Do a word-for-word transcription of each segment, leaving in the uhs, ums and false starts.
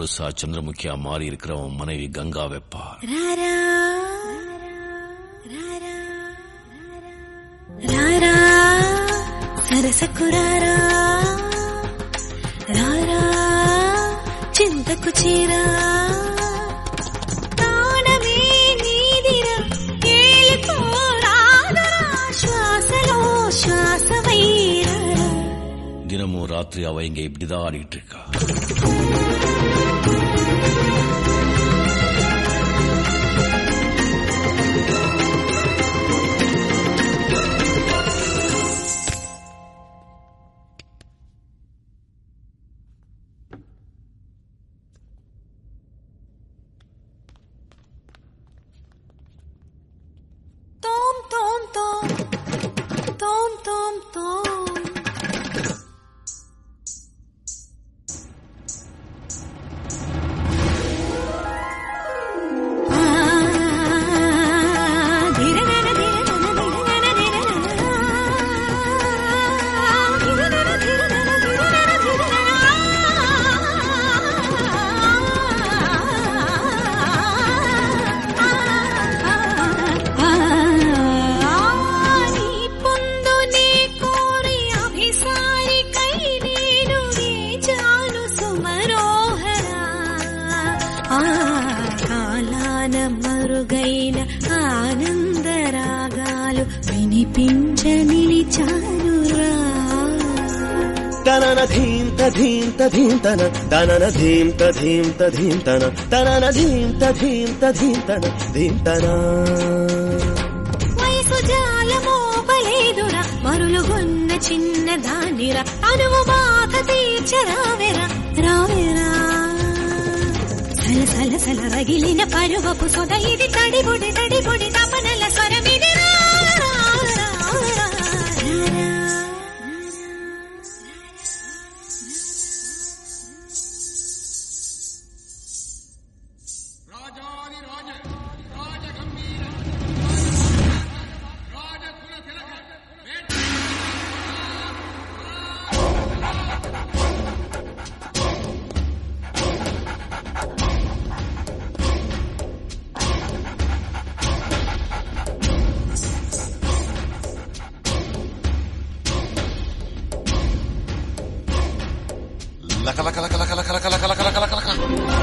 முழுசா சந்திரமுகியா மாறி இருக்கிறவன் மனைவி கங்கா வெப்பா. సరసకురారా రారా చింతకు చీరా ప్రాణమే నీదిరా ఏలిపోరాదరా శ్వాసలో శ్వాసవైరా. தினமும் ராத்திரி அவ இங்க இப்படிதான் ஆடிட்டு இருக்கா. మరుగైన ఆనందరాగాలు వినిపించ నిలిచానురా. తనన ధీంత ధీంత ధీంతన తనన ధీంత ధీంత ధీంతన తనన ధీంత ధీంత ధీంతన ధీంతన. వయసు జాలమోపలేదురా మరులుగొన్న చిన్న దానిరా అనువు బాధ తీర్చరావెరా రావెరా. సల సల రగిలిన పరువపు సొద ఇది తడిబొడి తడిబొడి తపనల స్వరమిది. లక లక లక లక లక లక లక లక లక లక లక.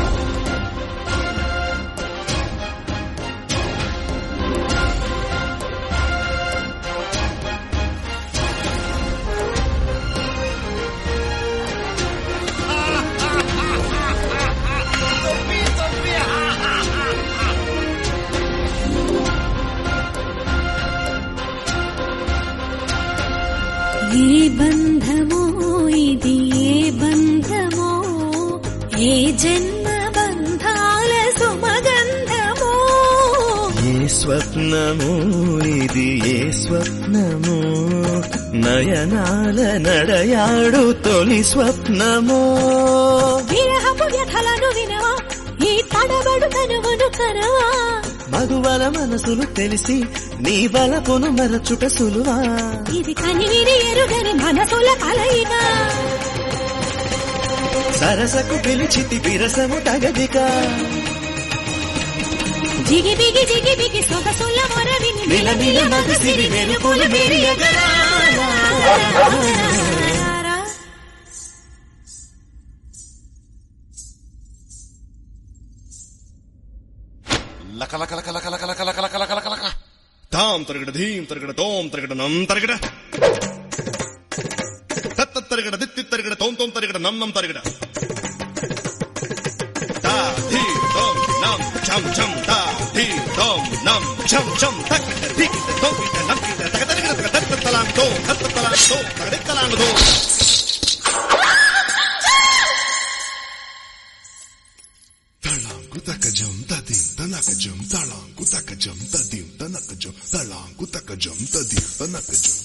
ఏ బంధమో ఇది ఏ బంధమో ఏ జన్మ బంధాల సుమగంధమో. ఏ స్వప్నమో ఇది ఏ స్వప్నమో నయనాల నడయాడు తొలి స్వప్నమో. విరహపు వ్యథలను వినవా ఈ తడబడు కనువను కనవా. మగువల మనసులు తెలిసి నీ బలపును మరచుట సులువా. ఇది కనివిని ఎరుగని మనసుల కలయిక. సరసకు పిలిచితి విరసము తగదిక. జిగి బిగి జిగి బిగి సొగసుల మొరవిని నిలనిల మగసిరి వెలుపులు మెరియగరా. లక లక లక లక లక లక లక లక లక లక లక. తాం తరగడ ధీం తరగడ తోం తరగడ నం తరగడ తత్త తరగడ దిత్తి తరగడ తోం తోం తరగడ నం నం తరగడ తా ధీ తోం నం చం చం తా ధీ తోం నం చం చం తక్ దిక్ తోం నం కిట తక తరగడ తక తత్త తలాం తో తత్త తలాం తో తగడ తలాం తో. తళాంకు తకజం తదిం తనకజం తళాంకు తకజం తదిం తనకజం తళాంకు తకజం తదిం తనకజం.